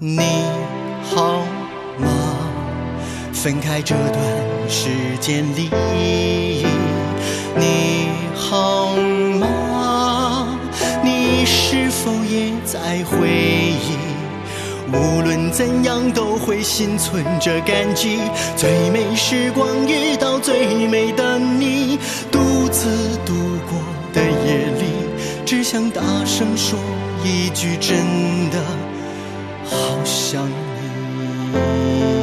你好吗？分开这段时间里，你好吗？你是否也在回忆？无论怎样都会心存着感激，最美时光遇到最美的你，独自度过的夜里，只想大声说一句，真的好想你。